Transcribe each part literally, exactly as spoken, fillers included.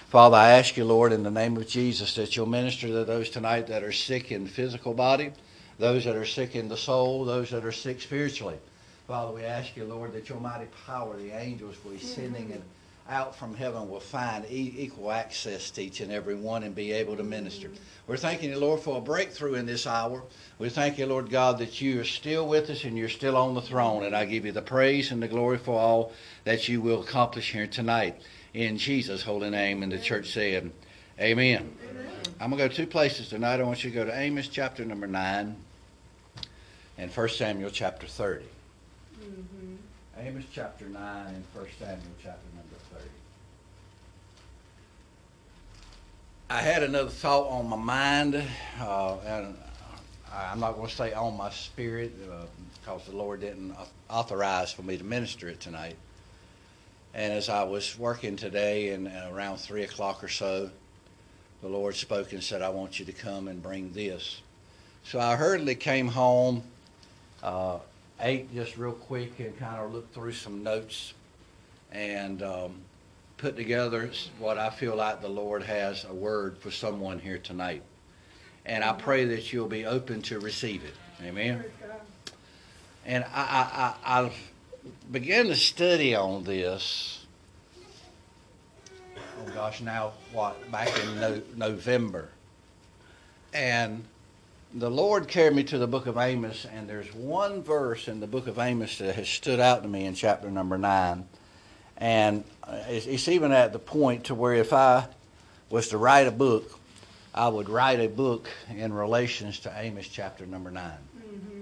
Father, I ask you, Lord, in the name of Jesus, that you'll minister to those tonight that are sick in physical body, those that are sick in the soul, those that are sick spiritually. Father, we ask you, Lord, that your mighty power, the angels will be sending it out from heaven, will find e- equal access to each and every one and be able to minister. We're thanking you, Lord, for a breakthrough in this hour. We thank you, Lord God, that you are still with us and you're still on the throne. And I give you the praise and the glory for all that you will accomplish here tonight. In Jesus' holy name. And the church said, amen. Amen. I'm going to go two places tonight. I want you to go to Amos chapter number nine and First Samuel chapter thirty. Mm-hmm. Amos chapter nine and First Samuel chapter number thirty. I had another thought on my mind, uh, and I'm not going to say on my spirit uh, because the Lord didn't authorize for me to minister it tonight. And as I was working today and around three o'clock or so, the Lord spoke and said, I want you to come and bring this. So I hurriedly came home, uh, ate just real quick and kind of looked through some notes and um, put together what I feel like the Lord has a word for someone here tonight. And I pray that you'll be open to receive it. Amen. And I, I, I, I began to study on this, oh gosh, now what, back in no, November. And the Lord carried me to the book of Amos, and there's one verse in the book of Amos that has stood out to me in chapter number nine. And it's, it's even at the point to where if I was to write a book, I would write a book in relations to Amos chapter number nine. Mm-hmm.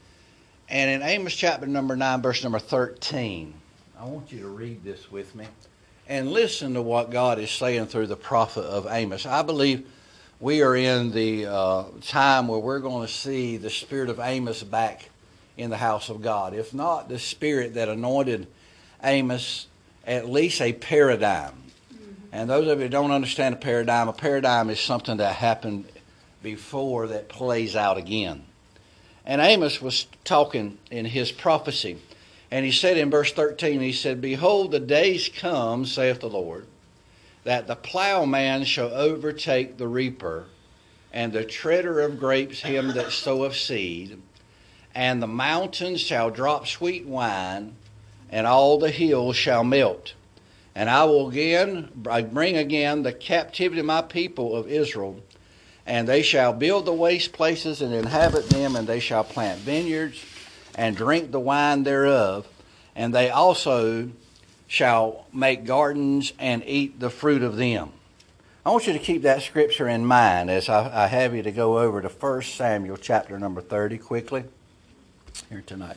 And in Amos chapter number nine, verse number thirteen, I want you to read this with me and listen to what God is saying through the prophet of Amos. I believe we are in the uh, time where we're going to see the spirit of Amos back in the house of God. If not the spirit that anointed Amos, at least a paradigm. Mm-hmm. And those of you who don't understand a paradigm, a paradigm is something that happened before that plays out again. And Amos was talking in his prophecy, and he said in verse thirteen, he said, Behold, the days come, saith the Lord, that the plowman shall overtake the reaper, and the treader of grapes him that soweth seed, and the mountains shall drop sweet wine, and all the hills shall melt. And I will again bring again the captivity of my people of Israel, and they shall build the waste places and inhabit them, and they shall plant vineyards and drink the wine thereof, and they also shall make gardens and eat the fruit of them. I want you to keep that scripture in mind as I, I have you to go over to First Samuel chapter number thirty quickly here tonight.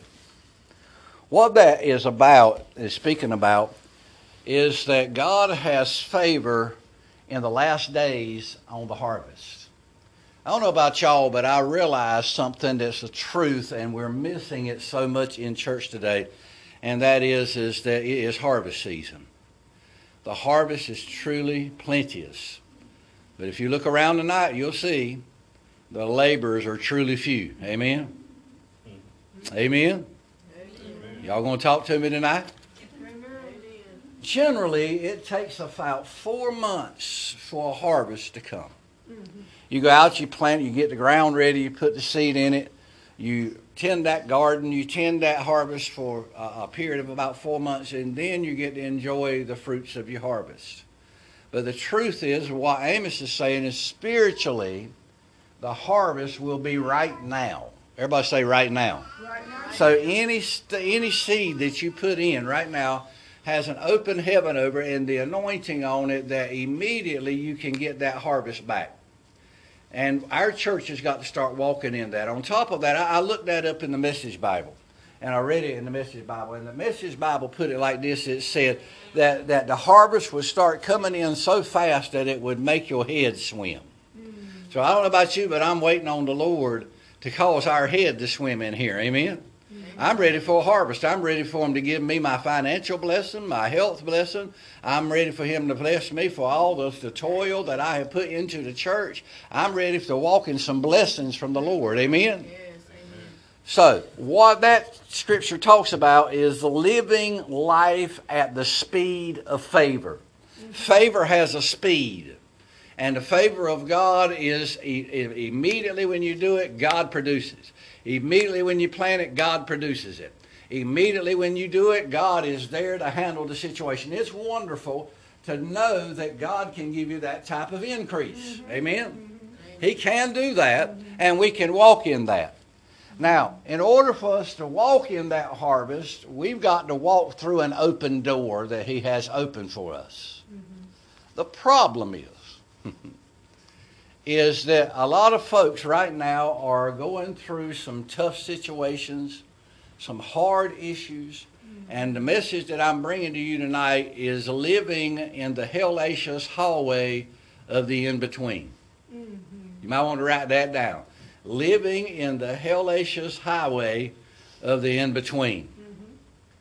What that is about, is speaking about, is that God has favor in the last days on the harvest. I don't know about y'all, but I realize something that's a truth, and we're missing it so much in church today, and that is, is that it is harvest season. The harvest is truly plenteous. But if you look around tonight, you'll see the laborers are truly few. Amen? Mm-hmm. Amen? Amen. Y'all going to talk to me tonight? Amen. Generally, it takes about four months for a harvest to come. Mm-hmm. You go out, you plant, you get the ground ready, you put the seed in it, you tend that garden, you tend that harvest for a, a period of about four months, and then you get to enjoy the fruits of your harvest. But the truth is, what Amos is saying is spiritually, the harvest will be right now. Everybody say right now. Right now. So any any seed that you put in right now has an open heaven over it and the anointing on it that immediately you can get that harvest back. And our church has got to start walking in that. On top of that, I looked that up in the Message Bible. And I read it in the Message Bible. And the Message Bible put it like this. It said that, that the harvest would start coming in so fast that it would make your head swim. Mm-hmm. So I don't know about you, but I'm waiting on the Lord to cause our head to swim in here. Amen? I'm ready for a harvest. I'm ready for him to give me my financial blessing, my health blessing. I'm ready for him to bless me for all the, the toil that I have put into the church. I'm ready to walk in some blessings from the Lord. Amen? Yes, amen. So, what that scripture talks about is living life at the speed of favor. Favor has a speed. And the favor of God is e- e- immediately when you do it, God produces. Immediately when you plan it, God produces it. Immediately when you do it, God is there to handle the situation. It's wonderful to know that God can give you that type of increase. Mm-hmm. Amen? Mm-hmm. He can do that, mm-hmm. and we can walk in that. Now, in order for us to walk in that harvest, we've got to walk through an open door that He has opened for us. Mm-hmm. The problem is, is that a lot of folks right now are going through some tough situations, some hard issues, mm-hmm. and the message that I'm bringing to you tonight is living in the hellacious hallway of the in-between. Mm-hmm. You might want to write that down. Living in the hellacious highway of the in-between. Mm-hmm.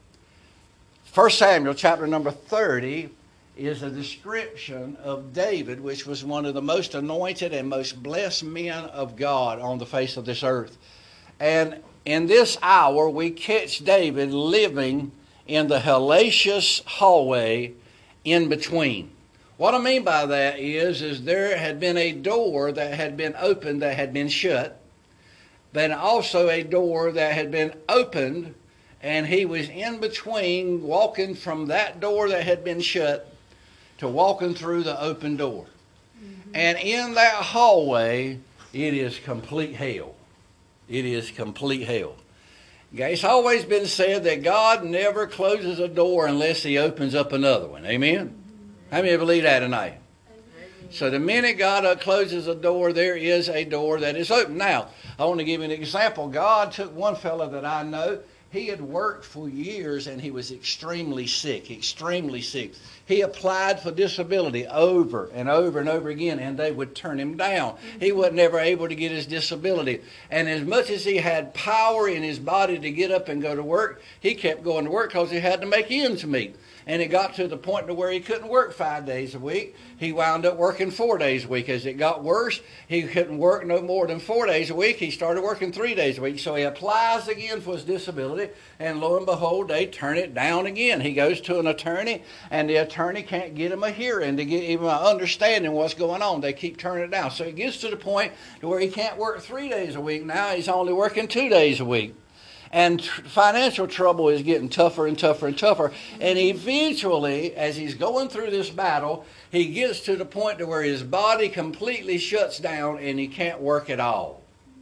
First Samuel chapter number thirty is a description of David, which was one of the most anointed and most blessed men of God on the face of this earth. And in this hour, we catch David living in the hellacious hallway in between. What I mean by that is, is there had been a door that had been opened that had been shut, but also a door that had been opened, and he was in between, walking from that door that had been shut to walking through the open door. Mm-hmm. And in that hallway, it is complete hell. It is complete hell. Okay, it's always been said that God never closes a door unless He opens up another one. Amen? Mm-hmm. How many believe that tonight? Amen. So the minute God closes a door, there is a door that is open. Now, I want to give you an example. God took one fellow that I know. He had worked for years and he was extremely sick, extremely sick. He applied for disability over and over and over again, and they would turn him down. He wasn't ever able to get his disability. And as much as he had power in his body to get up and go to work, he kept going to work because he had to make ends meet. And it got to the point to where he couldn't work five days a week. He wound up working four days a week. As it got worse, he couldn't work no more than four days a week. He started working three days a week. So he applies again for his disability, and lo and behold, they turn it down again. He goes to an attorney, and the attorney can't get him a hearing to get even an understanding what's going on. They keep turning it down. So it gets to the point to where he can't work three days a week. Now he's only working two days a week. And financial trouble is getting tougher and tougher and tougher. And eventually, as he's going through this battle, he gets to the point to where his body completely shuts down and he can't work at all.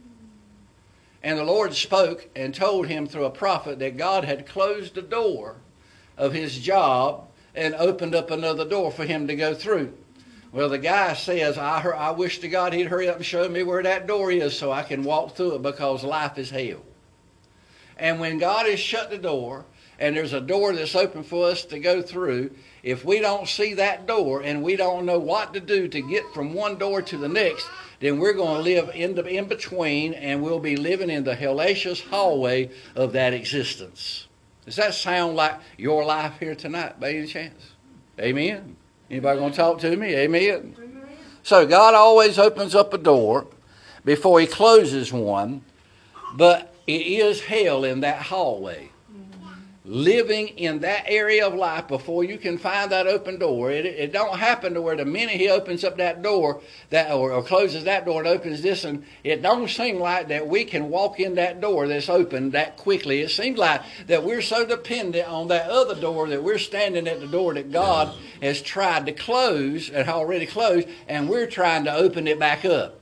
And the Lord spoke and told him through a prophet that God had closed the door of his job and opened up another door for him to go through. Well, the guy says, I, heard, I wish to God He'd hurry up and show me where that door is so I can walk through it, because life is hell. And when God has shut the door and there's a door that's open for us to go through, if we don't see that door and we don't know what to do to get from one door to the next, then we're going to live in the in between, and we'll be living in the hellacious hallway of that existence. Does that sound like your life here tonight by any chance? Amen? Anybody going to talk to me? Amen? Amen. So God always opens up a door before He closes one, but it is hell in that hallway. Mm-hmm. Living in that area of life before you can find that open door. It, it don't happen to where the minute He opens up that door that or, or closes that door and opens this one, it don't seem like that we can walk in that door that's open that quickly. It seems like that we're so dependent on that other door that we're standing at the door that God has tried to close and already closed, and we're trying to open it back up.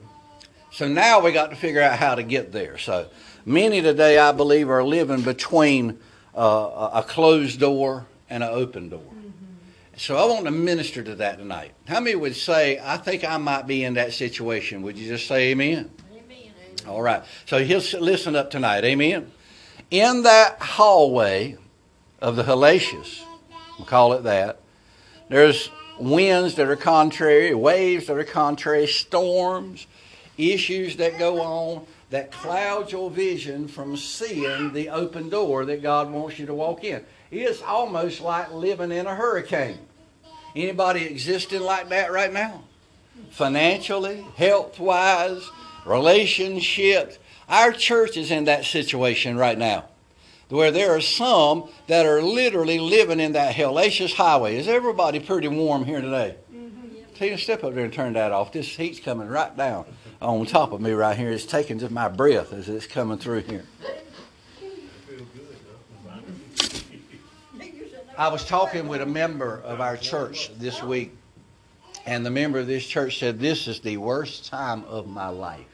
So now we got to figure out how to get there. So many today, I believe, are living between uh, a closed door and an open door. Mm-hmm. So I want to minister to that tonight. How many would say, I think I might be in that situation? Would you just say amen? Amen. All right. So he'll listen up tonight. Amen. In that hallway of the hellacious, we'll call it that, there's winds that are contrary, waves that are contrary, storms, issues that go on that clouds your vision from seeing the open door that God wants you to walk in. It's almost like living in a hurricane. Anybody existing like that right now? Financially, health-wise, relationships. Our church is in that situation right now. where there are some that are literally living in that hellacious highway. Is everybody pretty warm here today? Mm-hmm. Tina, step up there and turn that off. This heat's coming right down on top of me right here. It's taking just my breath as it's coming through here. I was talking with a member of our church this week, and the member of this church said, "This is the worst time of my life.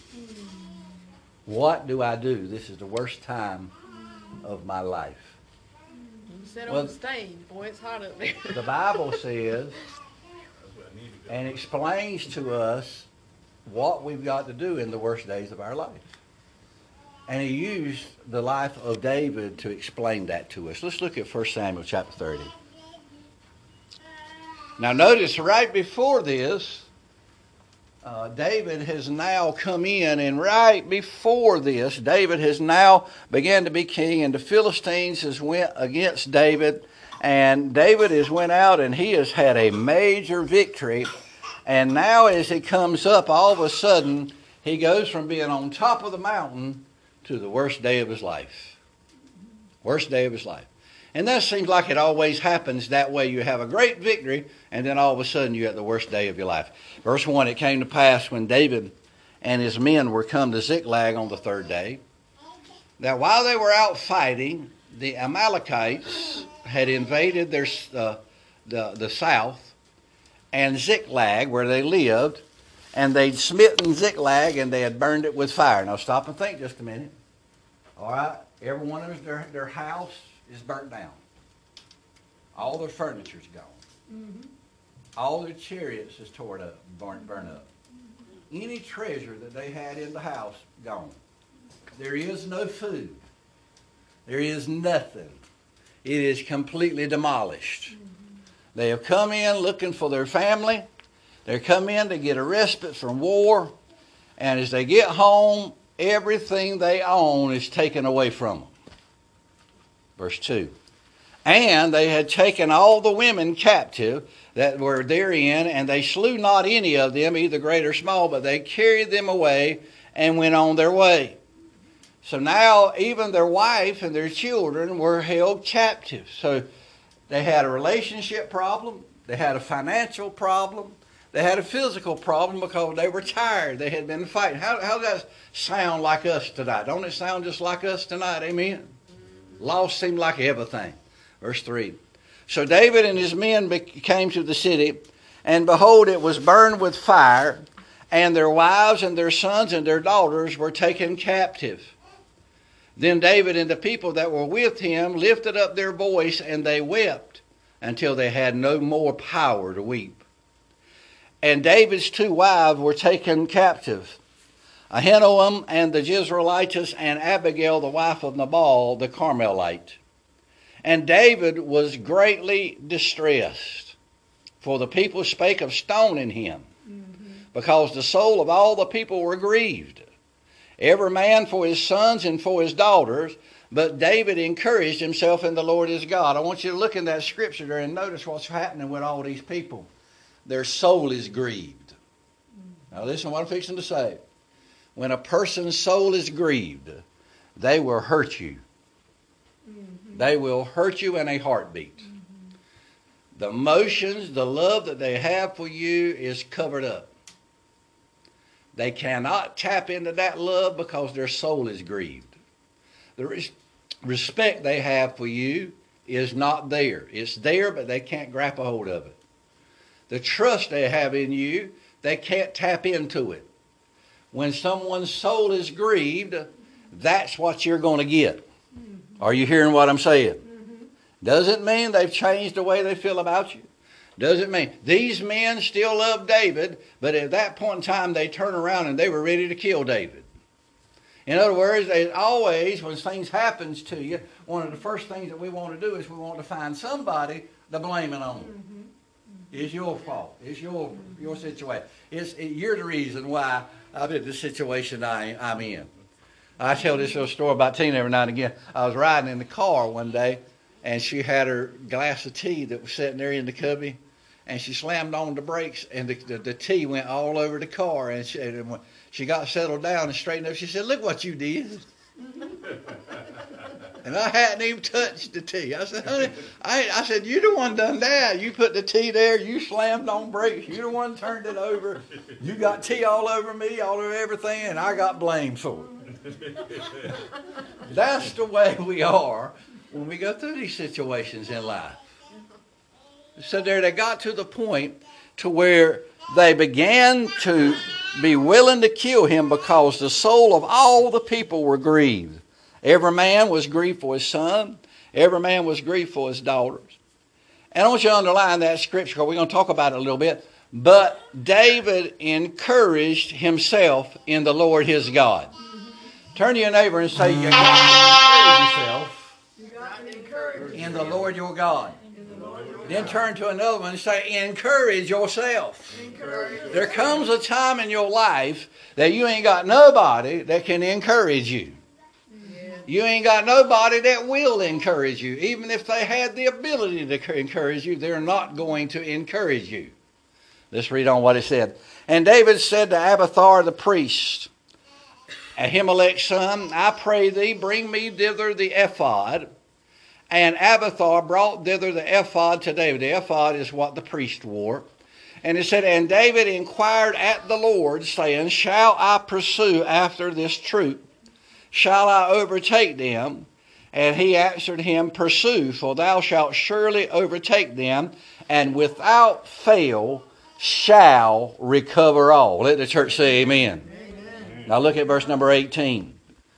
What do I do? This is the worst time of my life." Sit on well, the stage. Boy, it's hot up there. The Bible says and explains to us what we've got to do in the worst days of our life. And he used the life of David to explain that to us. Let's look at First Samuel chapter thirty. Now notice right before this, uh, David has now come in, and right before this, David has now began to be king, and the Philistines has went against David, and David has went out and he has had a major victory. And now as he comes up, all of a sudden, he goes from being on top of the mountain to the worst day of his life. Worst day of his life. And that seems like it always happens that way. You have a great victory, and then all of a sudden you're at the worst day of your life. Verse one, it came to pass when David and his men were come to Ziklag on the third day, that while they were out fighting, the Amalekites had invaded their uh, the, the south, and Ziklag, where they lived, and they'd smitten Ziklag, and they had burned it with fire. Now stop and think just a minute. All right, every one of them, their, their house is burnt down. All their furniture's gone. Mm-hmm. All their chariots is torn up, burnt, burnt up. Any treasure that they had in the house, gone. There is no food. There is nothing. It is completely demolished. Mm-hmm. They have come in looking for their family. They come in to get a respite from war. And as they get home, everything they own is taken away from them. Verse two. And they had taken all the women captive that were therein, and they slew not any of them, either great or small, but they carried them away and went on their way. So now even their wife and their children were held captive. So they had a relationship problem. They had a financial problem. They had a physical problem because they were tired. They had been fighting. How, how does that sound like us tonight? Don't it sound just like us tonight? Amen? Loss seemed like everything. Verse three. So David and his men came to the city, and behold, it was burned with fire, and their wives and their sons and their daughters were taken captive. Then David and the people that were with him lifted up their voice, and they wept until they had no more power to weep. And David's two wives were taken captive, Ahinoam and the Jezreelitess, and Abigail, the wife of Nabal, the Carmelite. And David was greatly distressed, for the people spake of stoning him, mm-hmm. because the soul of all the people were grieved, every man for his sons and for his daughters. But David encouraged himself in the Lord his God. I want you to look in that scripture there and notice what's happening with all these people. Their soul is grieved. Now listen to what I'm fixing to say. When a person's soul is grieved, they will hurt you. Mm-hmm. They will hurt you in a heartbeat. Mm-hmm. The emotions, the love that they have for you is covered up. They cannot tap into that love because their soul is grieved. The res- respect they have for you is not there. It's there, but they can't grab a hold of it. The trust they have in you, they can't tap into it. When someone's soul is grieved, that's what you're going to get. Mm-hmm. Are you hearing what I'm saying? Mm-hmm. Doesn't mean they've changed the way they feel about you. Doesn't mean. These men still love David, but at that point in time, they turn around and they were ready to kill David. In other words, they always, when things happen to you, one of the first things that we want to do is we want to find somebody to blame it on. Mm-hmm. It's your fault. It's your your situation. It's it, you're the reason why I'm in the situation I, I'm in. I tell this little story about Tina every now and again. I was riding in the car one day, and she had her glass of tea that was sitting there in the cubby, and she slammed on the brakes, and the, the, the tea went all over the car. And she, and when she got settled down and straightened up, she said, "Look what you did." And I hadn't even touched the tea. I said, honey, I, I said, you the one done that. You put the tea there. You slammed on brakes. You the one turned it over. You got tea all over me, all over everything, and I got blamed for it. That's the way we are when we go through these situations in life. So there they got to the point to where they began to be willing to kill him because the soul of all the people were grieved. Every man was grieved for his son. Every man was grieved for his daughters. And I want you to underline that scripture because we're going to talk about it a little bit. But David encouraged himself in the Lord his God. Turn to your neighbor and say, you got to encourage yourself in the Lord your God. Then turn to another one and say, encourage yourself. Encourage. There comes a time in your life that you ain't got nobody that can encourage you. Yeah. You ain't got nobody that will encourage you. Even if they had the ability to encourage you, they're not going to encourage you. Let's read on what it said. And David said to Abiathar the priest, Ahimelech's son, I pray thee, bring me thither the ephod. And Abiathar brought thither the ephod to David. The ephod is what the priest wore. And it said, and David inquired at the Lord, saying, shall I pursue after this troop? Shall I overtake them? And he answered him, pursue, for thou shalt surely overtake them, and without fail shall recover all. Let the church say amen. Amen. Now look at verse number eighteen.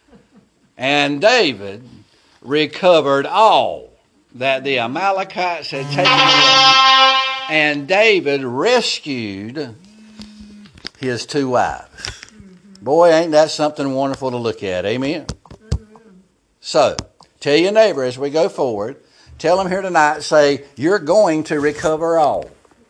And David recovered all that the Amalekites had taken away. And David rescued his two wives. Boy, ain't that something wonderful to look at. Amen. So, tell your neighbor as we go forward, tell them here tonight, say, you're going to recover all.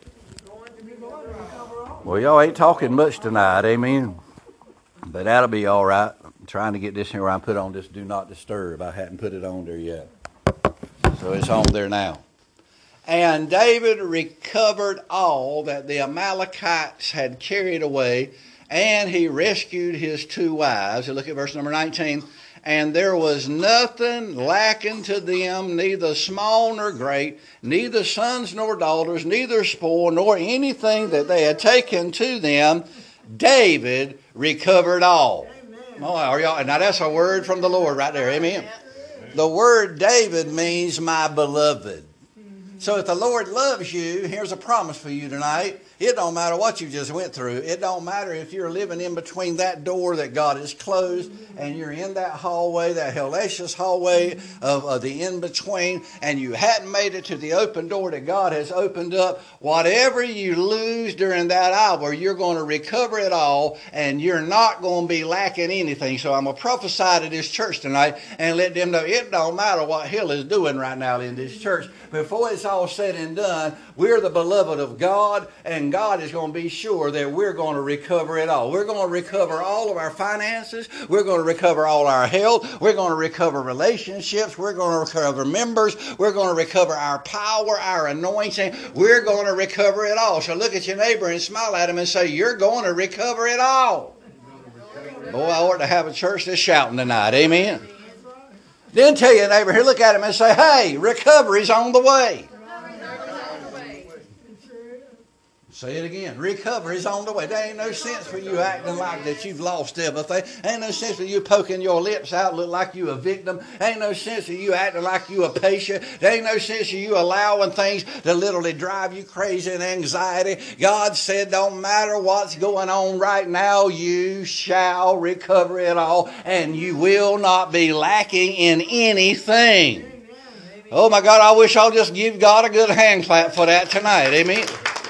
Well, y'all ain't talking much tonight. Amen. But that'll be all right. I'm trying to get this here where I put on this do not disturb. I hadn't put it on there yet. So it's on there now. And David recovered all that the Amalekites had carried away, and he rescued his two wives. Look at verse number nineteen. And there was nothing lacking to them, neither small nor great, neither sons nor daughters, neither spoil, nor anything that they had taken to them. David recovered all. Oh, are y'all? Now that's a word from the Lord right there. Amen. The word David means my beloved. So if the Lord loves you, here's a promise for you tonight. It don't matter what you just went through. It don't matter if you're living in between that door that God has closed and you're in that hallway, that hellacious hallway of, of the in-between, and you hadn't made it to the open door that God has opened up. Whatever you lose during that hour, you're going to recover it all, and you're not going to be lacking anything. So I'm going to prophesy to this church tonight and let them know it don't matter what hell is doing right now in this church. Before it's all said and done, we're the beloved of God, and God is going to be sure that we're going to recover it all. We're going to recover all of our finances. We're going to recover all our health. We're going to recover relationships. We're going to recover members. We're going to recover our power, our anointing. We're going to recover it all. So look at your neighbor and smile at him and say, you're going to recover it all. Boy, I ought to have a church that's shouting tonight. Amen. Then tell your neighbor, here, look at him and say, hey, recovery's on the way. Say it again. Recovery's on the way. There ain't no sense for you acting like that you've lost everything. Ain't no sense for you poking your lips out, look like you a victim. Ain't no sense for you acting like you a patient. There ain't no sense for you allowing things to literally drive you crazy and anxiety. God said, don't matter what's going on right now, you shall recover it all, and you will not be lacking in anything. Amen. Oh my God, I wish I'll just give God a good hand clap for that tonight. Amen.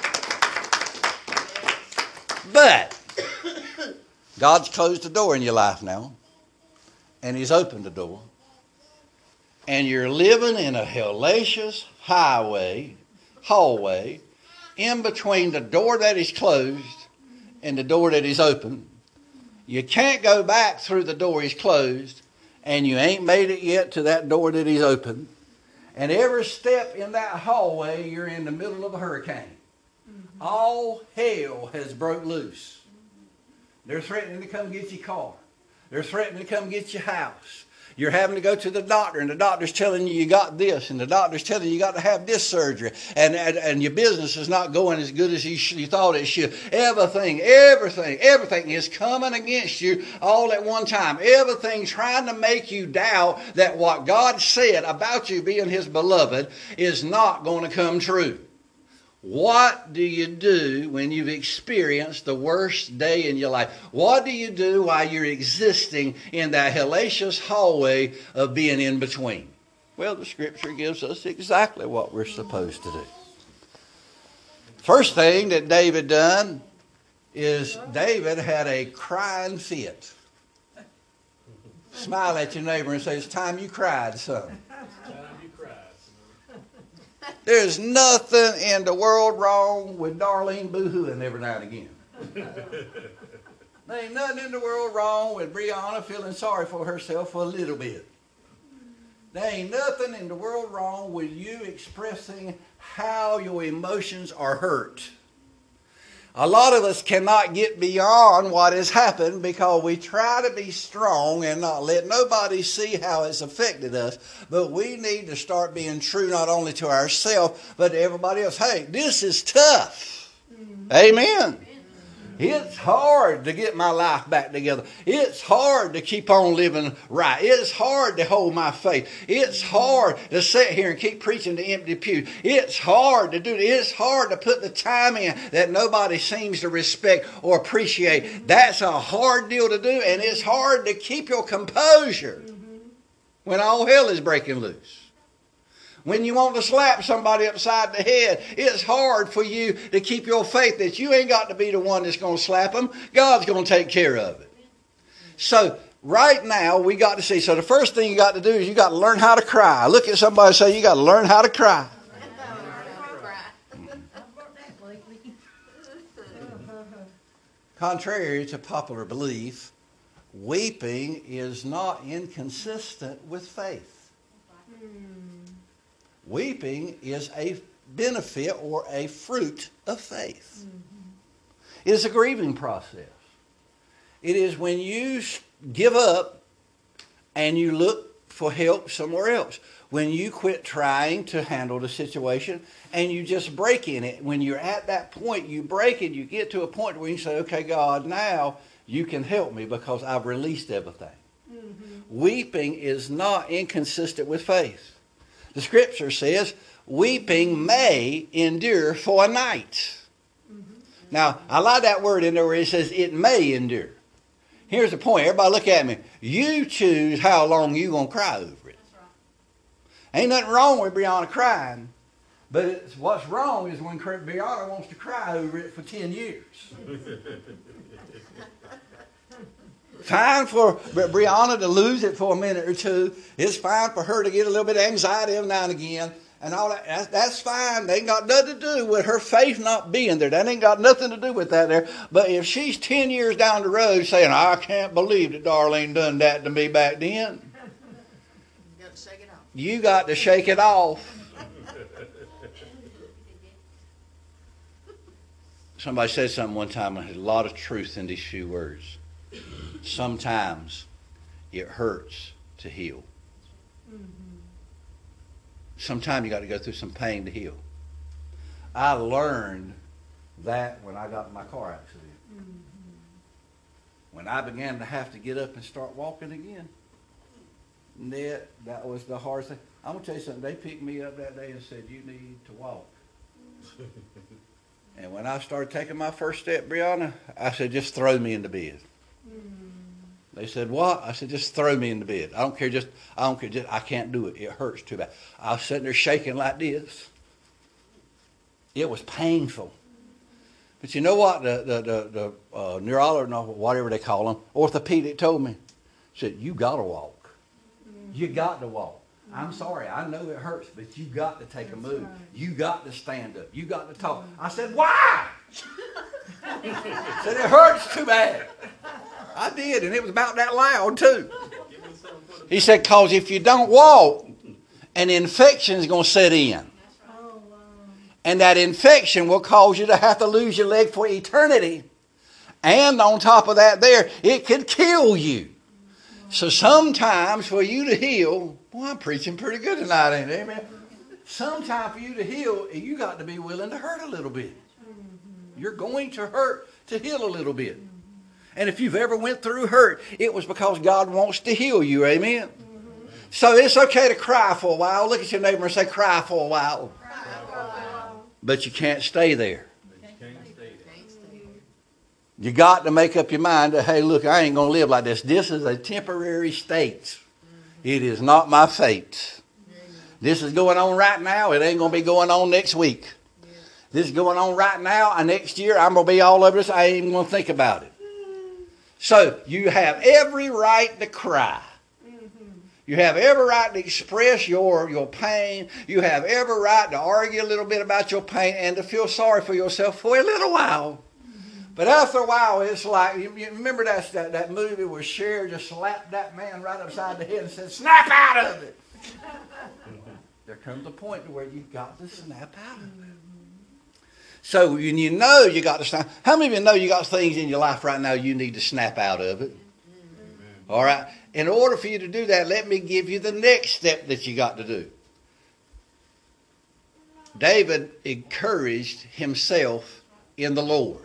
But God's closed the door in your life now, and He's opened the door, and you're living in a hellacious highway, hallway, in between the door that is closed and the door that is open. You can't go back through the door He's closed, and you ain't made it yet to that door that He's opened. And every step in that hallway, you're in the middle of a hurricane. All hell has broke loose. They're threatening to come get your car. They're threatening to come get your house. You're having to go to the doctor, and the doctor's telling you you got this, and the doctor's telling you you got to have this surgery, and, and, and your business is not going as good as you, sh- you thought it should. Everything, everything, everything is coming against you all at one time. Everything trying to make you doubt that what God said about you being His beloved is not going to come true. What do you do when you've experienced the worst day in your life? What do you do while you're existing in that hellacious hallway of being in between? Well, the Scripture gives us exactly what we're supposed to do. First thing that David done is David had a crying fit. Smile at your neighbor and say, it's time you cried, son. There's nothing in the world wrong with Darlene boo-hooing every now and again. There ain't nothing in the world wrong with Brianna feeling sorry for herself for a little bit. There ain't nothing in the world wrong with you expressing how your emotions are hurt. A lot of us cannot get beyond what has happened because we try to be strong and not let nobody see how it's affected us. But we need to start being true not only to ourselves, but to everybody else. Hey, this is tough. Mm-hmm. Amen. It's hard to get my life back together. It's hard to keep on living right. It's hard to hold my faith. It's hard to sit here and keep preaching to empty pews. It's hard to do it. It's hard to put the time in that nobody seems to respect or appreciate. That's a hard deal to do, and it's hard to keep your composure when all hell is breaking loose. When you want to slap somebody upside the head, it's hard for you to keep your faith that you ain't got to be the one that's going to slap them. God's going to take care of it. So right now we got to see. So the first thing you got to do is you got to learn how to cry. Look at somebody and say you got to learn how to cry. Contrary to popular belief, weeping is not inconsistent with faith. Weeping is a benefit or a fruit of faith. Mm-hmm. It is a grieving process. It is when you give up and you look for help somewhere else. When you quit trying to handle the situation and you just break in it. When you're at that point, you break it, you get to a point where you say, okay, God, now you can help me because I've released everything. Mm-hmm. Weeping is not inconsistent with faith. The Scripture says, weeping may endure for a night. Mm-hmm. Now, I like that word in there where it says it may endure. Here's the point. Everybody look at me. You choose how long you're going to cry over it. That's right. Ain't nothing wrong with Brianna crying. But it's, what's wrong is when Brianna wants to cry over it for ten years. Fine for Brianna to lose it for a minute or two. It's fine for her to get a little bit of anxiety every now and again. And all that. That's, that's fine. They ain't got nothing to do with her faith not being there. That ain't got nothing to do with that there. But if she's ten years down the road saying, I can't believe that Darlene done that to me back then. You got to shake it off. You got to shake it off. Somebody said something one time. There's a lot of truth in these few words. Sometimes it hurts to heal. Mm-hmm. Sometimes you got to go through some pain to heal. I learned that when I got in my car accident. Mm-hmm. When I began to have to get up and start walking again, that, that was the hardest thing. I'm going to tell you something. They picked me up that day and said, you need to walk. And when I started taking my first step, Brianna, I said, just throw me into bed. Mm-hmm. They said, what? I said, just throw me in the bed. I don't care. Just, I don't care. Just, I can't do it. It hurts too bad. I was sitting there shaking like this. It was painful. But you know what? The, the, the, the uh, neurologist, or whatever they call them, orthopedic told me, said, you got to walk. You got to walk. I'm sorry. I know it hurts, but you got to take a move. Right. You got to stand up. You got to talk. I said, why? Said, it hurts too bad. I did, and it was about that loud, too. He said, because if you don't walk, an infection is going to set in. And that infection will cause you to have to lose your leg for eternity. And on top of that there, it could kill you. So sometimes for you to heal, boy, I'm preaching pretty good tonight, ain't it? Amen. Sometimes for you to heal, you got to be willing to hurt a little bit. You're going to hurt to heal a little bit. And if you've ever went through hurt, it was because God wants to heal you. Amen. So it's okay to cry for a while. Look at your neighbor and say, cry for a while. But you can't stay there. You got to make up your mind that, hey, look, I ain't going to live like this. This is a temporary state. It is not my fate. This is going on right now. It ain't going to be going on next week. This is going on right now. And next year, I'm going to be all over this. I ain't even going to think about it. So you have every right to cry. You have every right to express your, your pain. You have every right to argue a little bit about your pain and to feel sorry for yourself for a little while. But after a while, it's like, you, you remember that, that, that movie where Cher just slapped that man right upside the head and said, snap out of it. There comes a point where you've got to snap out of it. So when you know you got to snap. How many of you know you got things in your life right now you need to snap out of it? Amen. All right. In order for you to do that, let me give you the next step that you got to do. David encouraged himself in the Lord.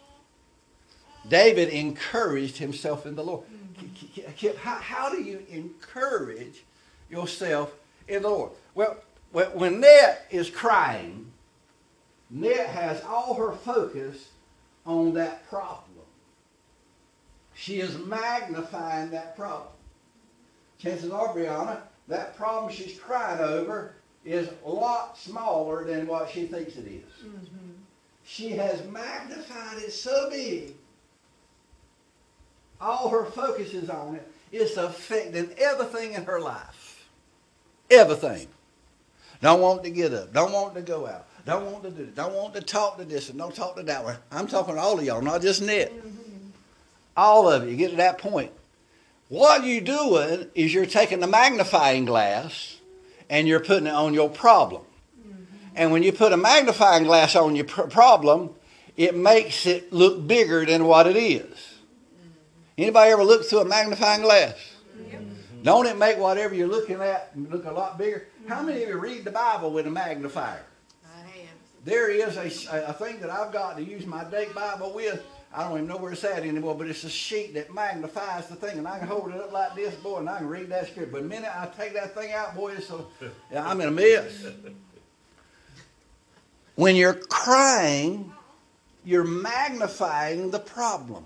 David encouraged himself in the Lord. How, how do you encourage yourself in the Lord? Well, when Net is crying, Net has all her focus on that problem. She is magnifying that problem. Chances are, Brianna, that problem she's crying over is a lot smaller than what she thinks it is. Mm-hmm. She has magnified it so big. All her focus is on it. It's affecting everything in her life. Everything. Don't want to get up. Don't want to go out. Don't want to do it. Don't want to talk to this and don't talk to that one. I'm talking to all of y'all, not just Net. Mm-hmm. All of you get to that point. What you're doing is you're taking the magnifying glass and you're putting it on your problem. Mm-hmm. And when you put a magnifying glass on your pr- problem, it makes it look bigger than what it is. Mm-hmm. Anybody ever look through a magnifying glass? Mm-hmm. Don't it make whatever you're looking at look a lot bigger? Mm-hmm. How many of you read the Bible with a magnifier? There is a, a thing that I've got to use my date Bible with. I don't even know where it's at anymore, but it's a sheet that magnifies the thing, and I can hold it up like this, boy, and I can read that script. But the minute I take that thing out, boy, it's so, yeah, I'm in a mess. When you're crying, you're magnifying the problem.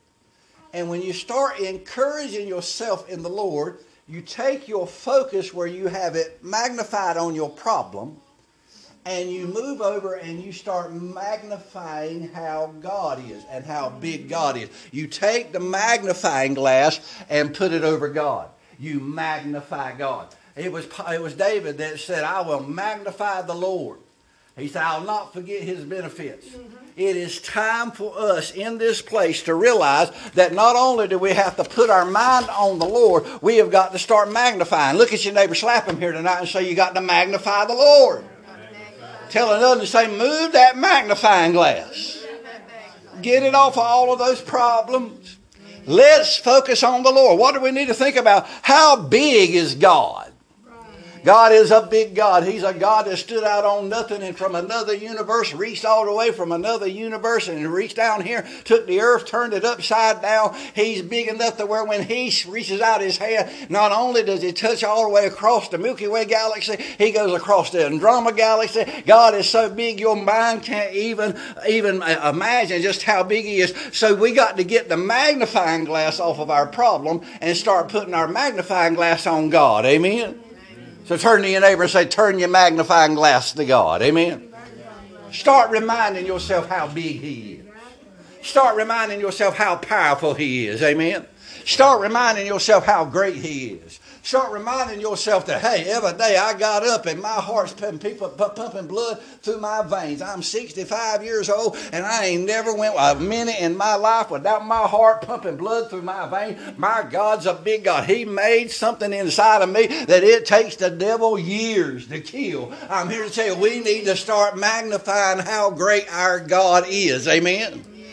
And when you start encouraging yourself in the Lord, you take your focus where you have it magnified on your problem, and you move over and you start magnifying how God is and how big God is. You take the magnifying glass and put it over God. You magnify God. It was, it was David that said, I will magnify the Lord. He said, I'll not forget his benefits. Mm-hmm. It is time for us in this place to realize that not only do we have to put our mind on the Lord, we have got to start magnifying. Look at your neighbor, slap him here tonight and say, you got to magnify the Lord. Tell another to say, move that magnifying glass. Get it off of all of those problems. Let's focus on the Lord. What do we need to think about? How big is God? God is a big God. He's a God that stood out on nothing and from another universe reached all the way from another universe and reached down here, took the earth, turned it upside down. He's big enough to where when he reaches out his hand, not only does he touch all the way across the Milky Way galaxy, he goes across the Andromeda galaxy. God is so big your mind can't even, even imagine just how big he is. So we got to get the magnifying glass off of our problem and start putting our magnifying glass on God. Amen? So turn to your neighbor and say, turn your magnifying glass to God. Amen? Start reminding yourself how big he is. Start reminding yourself how powerful he is. Amen? Start reminding yourself how great he is. Start reminding yourself that, hey, every day I got up and my heart's pumping, people, pumping blood through my veins. I'm sixty-five years old and I ain't never went a minute in my life without my heart pumping blood through my veins. My God's a big God. He made something inside of me that it takes the devil years to kill. I'm here to tell you we need to start magnifying how great our God is. Amen?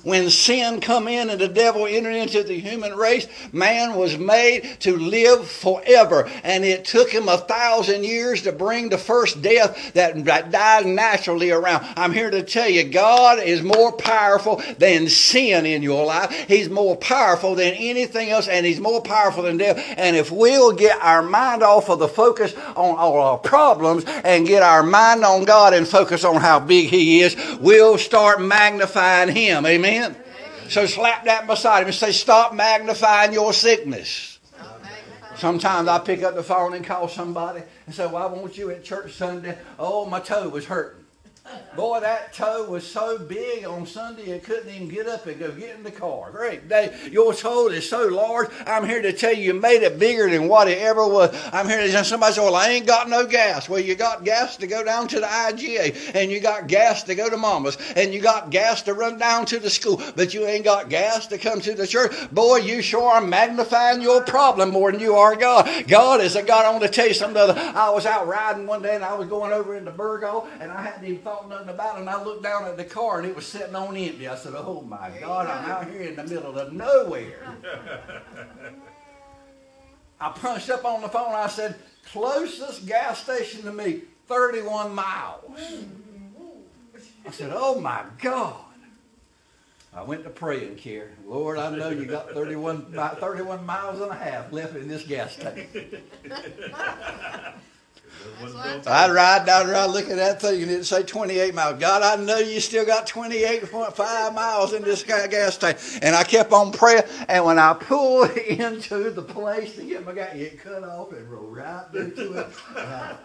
when sin come in and the devil entered into the human race, man was made to live forever. And it took him a thousand years to bring the first death that died naturally around. I'm here to tell you, God is more powerful than sin in your life. He's more powerful than anything else, and He's more powerful than death. And if we'll get our mind off of the focus on all our problems and get our mind on God and focus on how big He is, we'll start magnifying Him. Amen? So slap that beside him and say, stop magnifying your sickness. Sometimes I pick up the phone and call somebody and say, well, I want you at church Sunday. Oh, my toe was hurting. Boy, that toe was so big on Sunday it couldn't even get up and go get in the car. Great day. Your toe is so large. I'm here to tell you, you made it bigger than what it ever was. I'm here to tell somebody said, well, I ain't got no gas. Well, you got gas to go down to the I G A, and you got gas to go to Mama's, and you got gas to run down to the school, but you ain't got gas to come to the church. Boy, you sure are magnifying your problem more than you are God. God is a God. I want to tell you something. I was out riding one day, and I was going over into Burgo, and I hadn't even thought nothing about it, and I looked down at the car and it was sitting on empty. I said, oh my God, I'm out here in the middle of nowhere. I punched up on the phone. I said, closest gas station to me, thirty-one miles. I said, oh my God. I went to praying, Carrie. Lord, I know you got thirty-one, about thirty-one miles and a half left in this gas tank. I'd ride down there, I'd look at that thing and it'd say twenty-eight miles. God, I know you still got twenty-eight point five miles in this gas tank. And I kept on praying. And when I pulled into the place to get my gas, it cut off and rolled right into it. I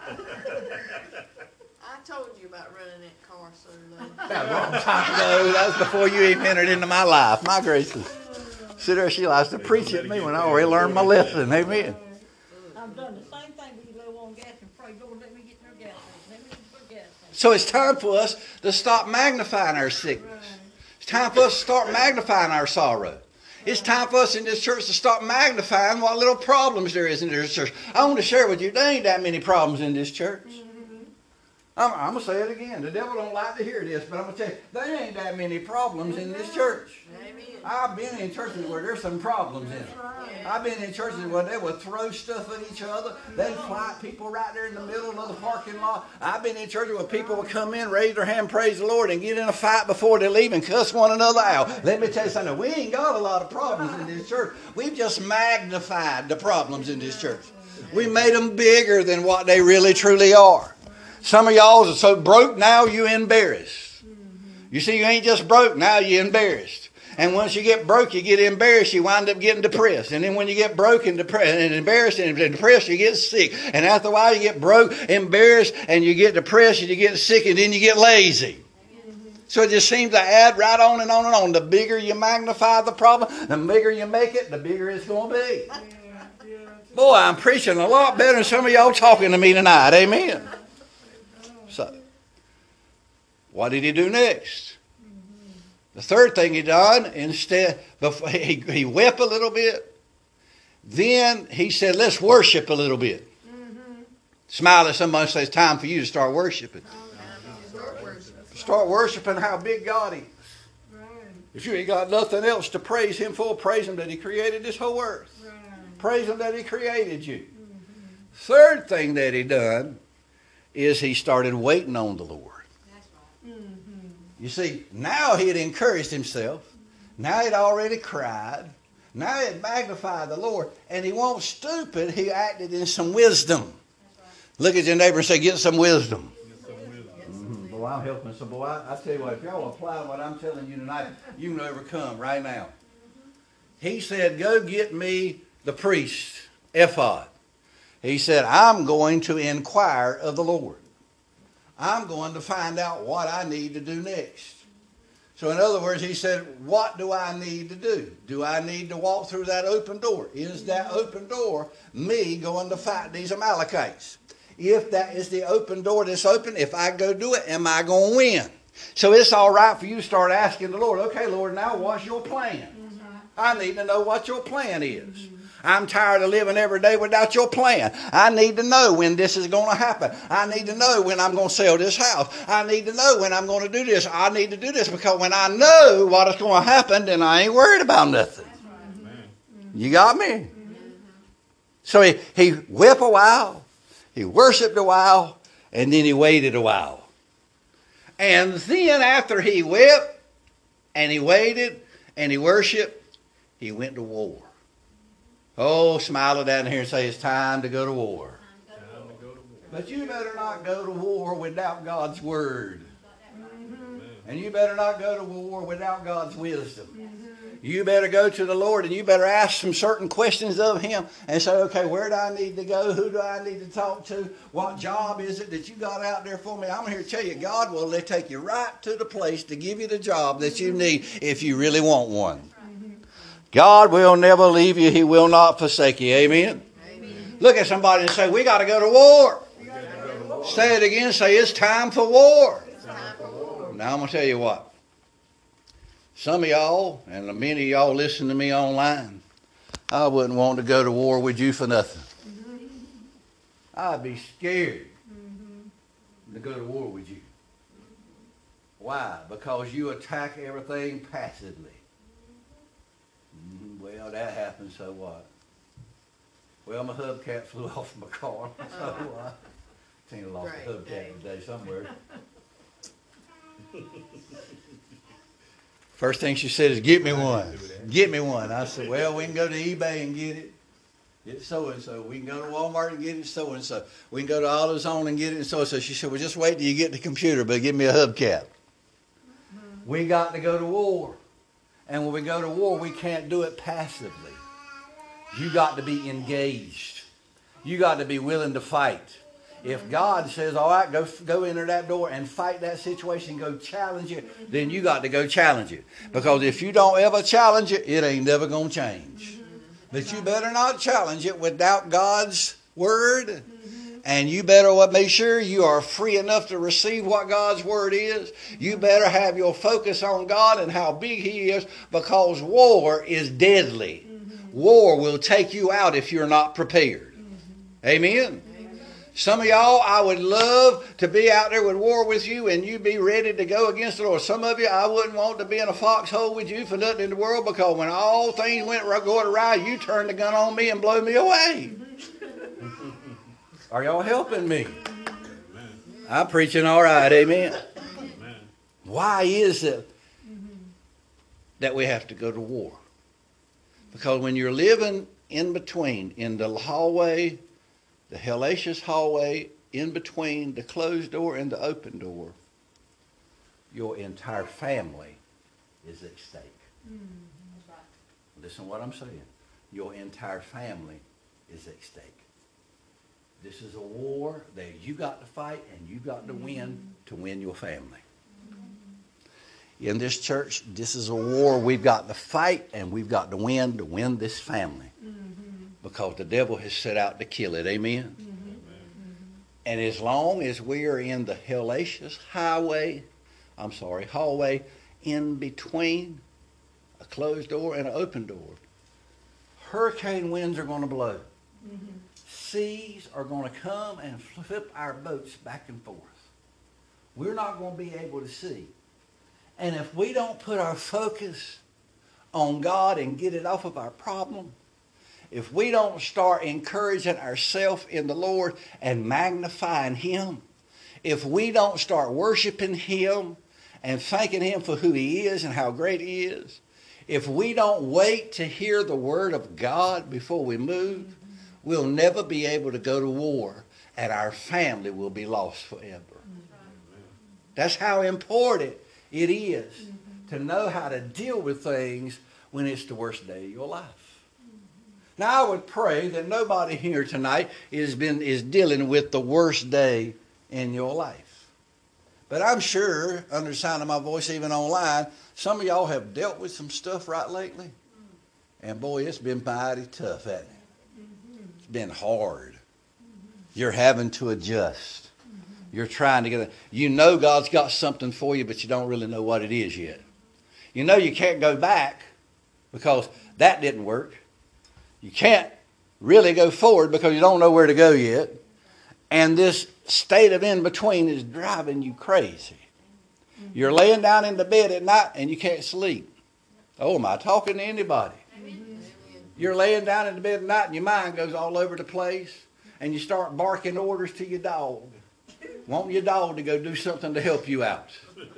told you about running that car so low. That was a long time ago. That was before you even entered into my life. My gracious. Sit there, she likes to preach at me when I already learned my lesson. Amen. I've done the same thing with you low on gas and pray, Lord, let me get no gas. Let me get no gas. So it's time for us to stop magnifying our sickness. It's time for us to start magnifying our sorrow. It's time for us in this church to start magnifying what little problems there is in this church. I want to share with you, there ain't that many problems in this church. I'm, I'm going to say it again. The devil don't like to hear this, but I'm going to tell you, there ain't that many problems in this church. Amen. I've been in churches where there's some problems in it. I've been in churches where they would throw stuff at each other. They'd fight people right there in the middle of the parking lot. I've been in churches where people would come in, raise their hand, praise the Lord, and get in a fight before they leave and cuss one another out. Let me tell you something. We ain't got a lot of problems in this church. We've just magnified the problems in this church. We made them bigger than what they really truly are. Some of y'all are so broke now you're embarrassed. You see, you ain't just broke, now you're embarrassed. And once you get broke, you get embarrassed, you wind up getting depressed. And then when you get broke and, depre- and embarrassed and depressed, you get sick. And after a while, you get broke, embarrassed, and you get depressed, and you get sick, and then you get lazy. So it just seems to add right on and on and on. The bigger you magnify the problem, the bigger you make it, the bigger it's going to be. Boy, I'm preaching a lot better than some of y'all talking to me tonight. Amen. So, what did he do next? The third thing he done, instead, before he, he wept a little bit. Then he said, let's worship a little bit. Mm-hmm. Smile at somebody and say, it's time for you to start worshiping. Start worshiping. Start worshiping how big God is. Right. If you ain't got nothing else to praise Him for, praise Him that He created this whole earth. Right. Praise Him that He created you. Mm-hmm. Third thing that he done is he started waiting on the Lord. That's right. Mm-hmm. You see, now he had encouraged himself. Now he'd already cried. Now he had magnified the Lord. And he wasn't stupid. He acted in some wisdom. Right. Look at your neighbor and say, get some wisdom. Get some wisdom. Mm-hmm. Boy, I'm helping. So, boy, I, I tell you what, if y'all apply what I'm telling you tonight, you can overcome right now. Mm-hmm. He said, go get me the priest, ephod. He said, I'm going to inquire of the Lord. I'm going to find out what I need to do next. So in other words, he said, what do I need to do? Do I need to walk through that open door? Is that open door me going to fight these Amalekites? If that is the open door that's open, if I go do it, am I going to win? So it's all right for you to start asking the Lord, okay, Lord, now what's your plan? I need to know what your plan is. I'm tired of living every day without your plan. I need to know when this is going to happen. I need to know when I'm going to sell this house. I need to know when I'm going to do this. I need to do this because when I know what is going to happen, then I ain't worried about nothing. You got me? So he, he wept a while, he worshiped a while, and then he waited a while. And then after he wept, and he waited, and he worshiped, he went to war. Oh, smile down here and say, it's time to go to war. But you better not go to war without God's word. And you better not go to war without God's wisdom. You better go to the Lord and you better ask some certain questions of Him and say, okay, where do I need to go? Who do I need to talk to? What job is it that you got out there for me? I'm here to tell you, God will take you right to the place to give you the job that you need if you really want one. God will never leave you. He will not forsake you. Amen? Amen. Look at somebody and say, we got to go to war. Go to war. Say it again. Say, it's time for war. It's time for war. Now I'm going to tell you what. Some of y'all, and many of y'all listen to me online, I wouldn't want to go to war with you for nothing. Mm-hmm. I'd be scared mm-hmm. to go to war with you. Why? Because you attack everything passively. Mm, well, that happened, so what? Well, my hubcap flew off my car, so what? Tina lost a hubcap today somewhere. First thing she said is, get me one. Get me one. I said, well, we can go to eBay and get it. Get so-and-so. We can go to Walmart and get it so-and-so. We can go to AutoZone and get it so-and-so. She said, well, just wait till you get the computer, but give me a hubcap. Mm-hmm. We got to go to war. And when we go to war, we can't do it passively. You got to be engaged. You got to be willing to fight. If God says, all right, go go enter that door and fight that situation, go challenge it, then you got to go challenge it. Because if you don't ever challenge it, it ain't never going to change. But you better not challenge it without God's word. And you better make sure you are free enough to receive what God's word is. You better have your focus on God and how big He is, because war is deadly. War will take you out if you're not prepared. Amen? Some of y'all, I would love to be out there with war with you and you be ready to go against the Lord. Some of you, I wouldn't want to be in a foxhole with you for nothing in the world, because when all things went going awry, you turned the gun on me and blew me away. Are y'all helping me? I'm preaching all right, amen. Why is it that we have to go to war? Because when you're living in between, in the hallway, the hellacious hallway, in between the closed door and the open door, your entire family is at stake. Mm, that's right. Listen to what I'm saying. Your entire family is at stake. This is a war that you got to fight and you got to win to win your family. In this church, this is a war we've got to fight and we've got to win to win this family. Because the devil has set out to kill it. Amen? Mm-hmm. And as long as we are in the hellacious highway, I'm sorry, hallway, in between a closed door and an open door, hurricane winds are going to blow. Mm-hmm. Seas are going to come and flip our boats back and forth. We're not going to be able to see. And if we don't put our focus on God and get it off of our problem, if we don't start encouraging ourselves in the Lord and magnifying Him, if we don't start worshiping Him and thanking Him for who He is and how great He is, if we don't wait to hear the Word of God before we move, we'll never be able to go to war, and our family will be lost forever. That's how important it is to know how to deal with things when it's the worst day of your life. Now, I would pray that nobody here tonight is been is dealing with the worst day in your life. But I'm sure, under the sound of my voice, even online, some of y'all have dealt with some stuff right lately. And boy, it's been mighty tough, hasn't it? It's been hard. You're having to adjust. You're trying to get it. You know God's got something for you, but you don't really know what it is yet. You know you can't go back because that didn't work. You can't really go forward because you don't know where to go yet. And this state of in-between is driving you crazy. You're laying down in the bed at night and you can't sleep. Oh, am I talking to anybody? You're laying down in the bed at night and your mind goes all over the place. And you start barking orders to your dog. Want your dog to go do something to help you out.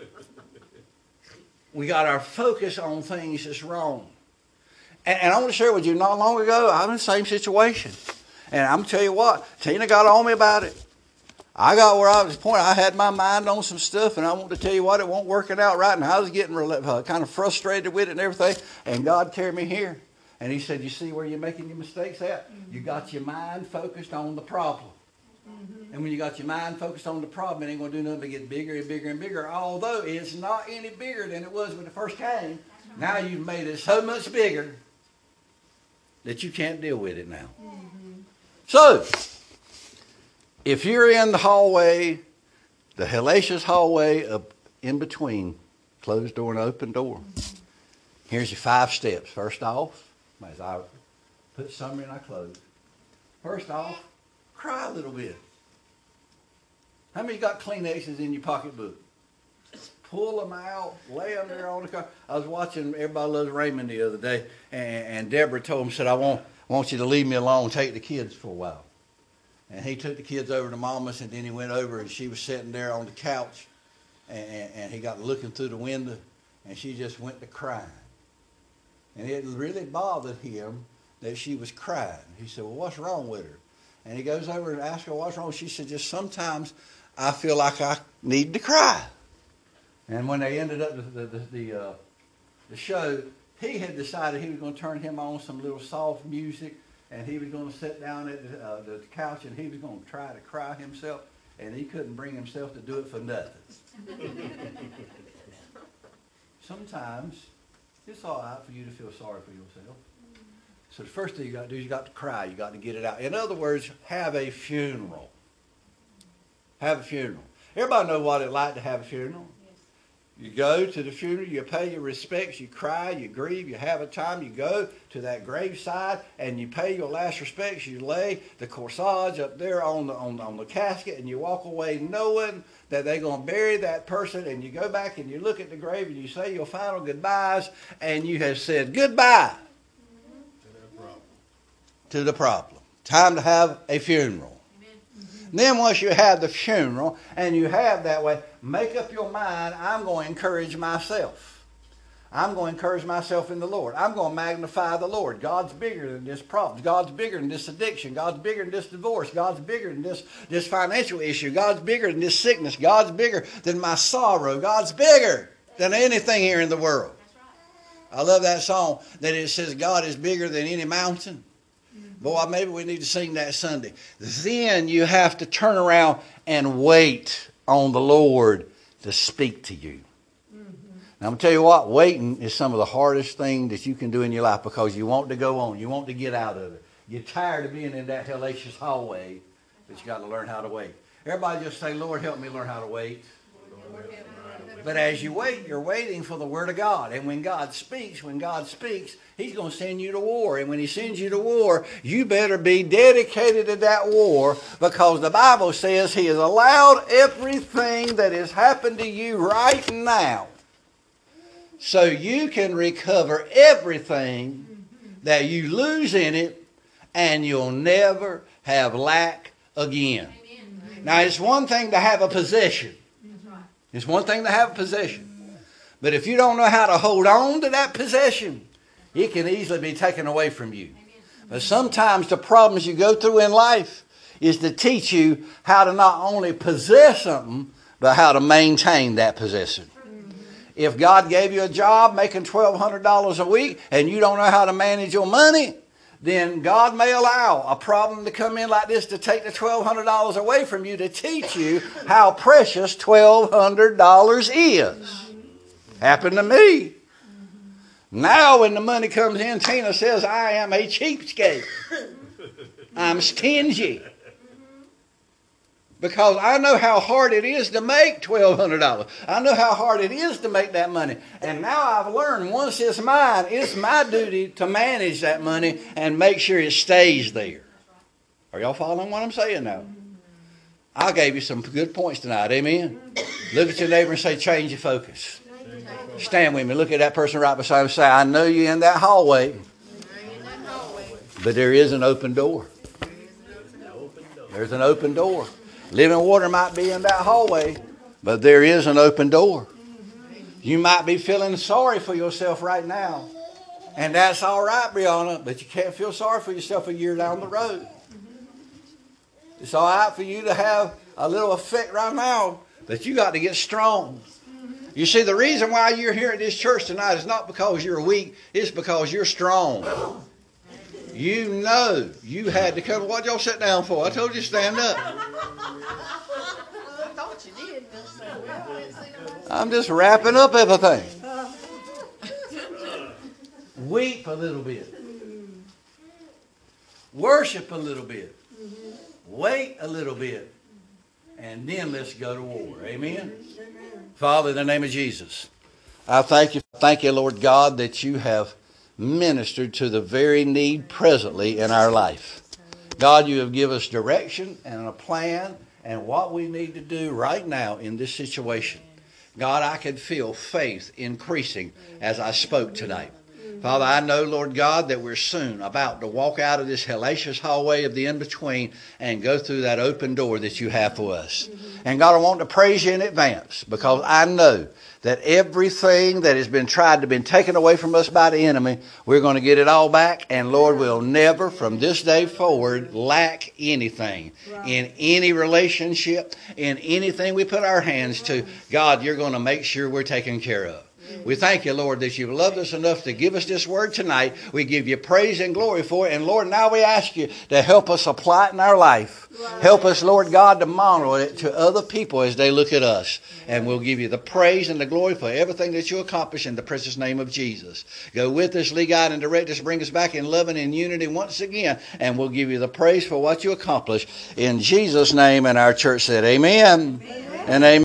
We got our focus on things that's wrong. And, and I want to share with you, not long ago, I was in the same situation. And I'm going to tell you what, Tina got on me about it. I got where I was point. I had my mind on some stuff, and I want to tell you what, it won't working out right. And I was getting uh, kind of frustrated with it and everything. And God carried me here. And he said, you see where you're making your mistakes at? Mm-hmm. You got your mind focused on the problem. Mm-hmm. And when you got your mind focused on the problem, it ain't going to do nothing but get bigger and bigger and bigger. Although it's not any bigger than it was when it first came. Now you've made it so much bigger that you can't deal with it now. Mm-hmm. So, if you're in the hallway, the hellacious hallway of in between closed door and open door, mm-hmm. here's your five steps. First off, as I put summer in our clothes. First off, cry a little bit. How many got Kleenexes in your pocketbook? Pull them out, lay them there on the car. I was watching Everybody Loves Raymond the other day, and, and Deborah told him, said, I want, want you to leave me alone, take the kids for a while. And he took the kids over to Mama's, and then he went over, and she was sitting there on the couch, and, and, and he got looking through the window, and she just went to crying. And it really bothered him that she was crying. He said, well, what's wrong with her? And he goes over and asks her, what's wrong? She said, just sometimes I feel like I need to cry. And when they ended up the, the, the, uh, the show, he had decided he was going to turn him on some little soft music, and he was going to sit down at the, uh, the couch, and he was going to try to cry himself, and he couldn't bring himself to do it for nothing. Sometimes it's all right for you to feel sorry for yourself. So the first thing you got to do is you got to cry. You got to get it out. In other words, have a funeral. Have a funeral. Everybody know what it's like to have a funeral. Yes. You go to the funeral, you pay your respects, you cry, you grieve, you have a time, you go to that graveside and you pay your last respects. You lay the corsage up there on the, on, on the casket and you walk away knowing that they're going to bury that person, and you go back and you look at the grave and you say your final goodbyes, and you have said goodbye mm-hmm. to the problem. Time to have a funeral. Mm-hmm. Then once you have the funeral and you have that way, make up your mind, I'm going to encourage myself. I'm going to encourage myself in the Lord. I'm going to magnify the Lord. God's bigger than this problem. God's bigger than this addiction. God's bigger than this divorce. God's bigger than this, this financial issue. God's bigger than this sickness. God's bigger than my sorrow. God's bigger than anything here in the world. I love that song that it says God is bigger than any mountain. Boy, maybe we need to sing that Sunday. Then you have to turn around and wait on the Lord to speak to you. Now, I'm going to tell you what, waiting is some of the hardest thing that you can do in your life because you want to go on. You want to get out of it. You're tired of being in that hellacious hallway, but you got to learn how to wait. Everybody just say, Lord, help me learn how to wait. But as you wait, you're waiting for the Word of God. And when God speaks, when God speaks, He's going to send you to war. And when He sends you to war, you better be dedicated to that war because the Bible says He has allowed everything that has happened to you right now so you can recover everything that you lose in it and you'll never have lack again. Amen. Now, it's one thing to have a possession. It's one thing to have a possession. But if you don't know how to hold on to that possession, it can easily be taken away from you. But sometimes the problems you go through in life is to teach you how to not only possess something, but how to maintain that possession. If God gave you a job making twelve hundred dollars a week and you don't know how to manage your money, then God may allow a problem to come in like this to take the twelve hundred dollars away from you to teach you how precious twelve hundred dollars is. Happened to me. Now when the money comes in, Tina says, I am a cheapskate. I'm stingy. Because I know how hard it is to make twelve hundred dollars. I know how hard it is to make that money. And now I've learned once it's mine, it's my duty to manage that money and make sure it stays there. Are y'all following what I'm saying now? I gave you some good points tonight. Amen. Look at your neighbor and say, change your focus. Stand with me. Look at that person right beside him and say, I know you're in that hallway, but there is an open door. There's an open door. Living water might be in that hallway, but there is an open door. You might be feeling sorry for yourself right now. And that's all right, Brianna, but you can't feel sorry for yourself a year down the road. It's all right for you to have a little effect right now, but you got to get strong. You see, the reason why you're here at this church tonight is not because you're weak, it's because you're strong. You know you had to come. What y'all sit down for? I told you to stand up. I thought you did. I'm just wrapping up everything. Weep a little bit. Worship a little bit. Wait a little bit. And then let's go to war. Amen? Father, in the name of Jesus, I thank you, thank you, Lord God, that you have ministered to the very need presently in our life. God, you have given us direction and a plan and what we need to do right now in this situation. God, I could feel faith increasing as I spoke tonight. Father, I know, Lord God, that we're soon about to walk out of this hellacious hallway of the in-between and go through that open door that you have for us. And God, I want to praise you in advance because I know that everything that has been tried to be taken away from us by the enemy, we're going to get it all back. And Lord, we'll never from this day forward lack anything in any relationship, in anything we put our hands to. God, you're going to make sure we're taken care of. We thank you, Lord, that you've loved us enough to give us this word tonight. We give you praise and glory for it. And Lord, now we ask you to help us apply it in our life. Right. Help us, Lord God, to model it to other people as they look at us. And we'll give you the praise and the glory for everything that you accomplish in the precious name of Jesus. Go with us, lead, guide, and direct us. Bring us back in love and in unity once again. And we'll give you the praise for what you accomplish. In Jesus' name, and our church said amen, amen. And amen.